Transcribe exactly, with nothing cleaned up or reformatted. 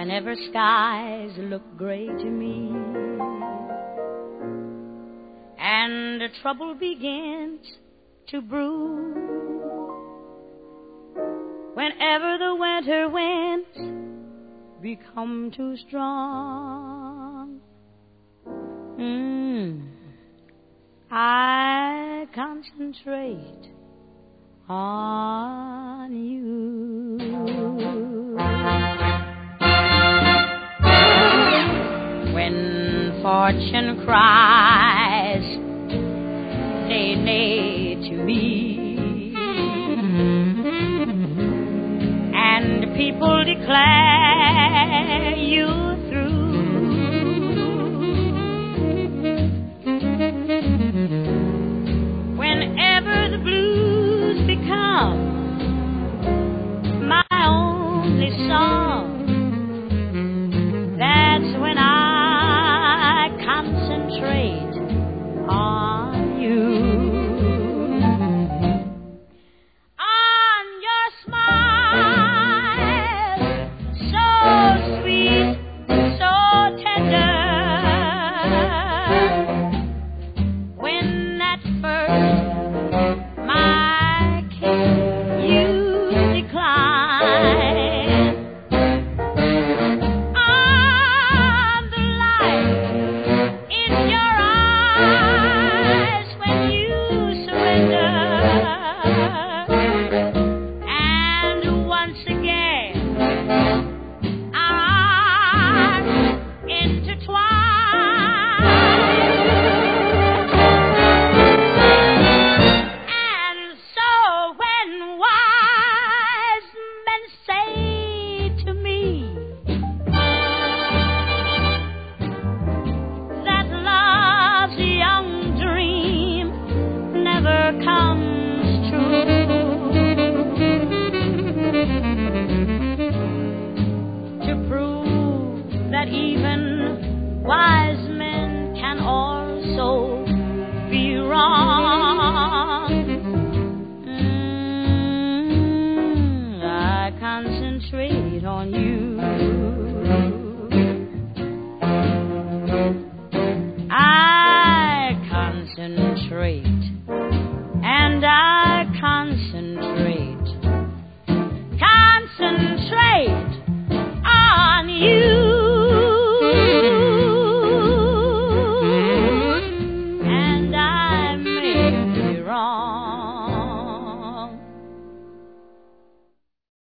whenever skies look gray to me, and the trouble begins to brew, whenever the winter winds become too strong, mm, I concentrate on you. When fortune cries nay, nay to me, and people declare you through, whenever the blues become my only song, that's when I concentrate on you. On your smile, so sweet, so tender, when at first my kiss you decline, on the light in your eyes when you surrender, and once again our arms intertwine, and so when wise men say to me that love's young dream never comes true, to prove that even wise men can also be wrong, mm, I concentrate on you.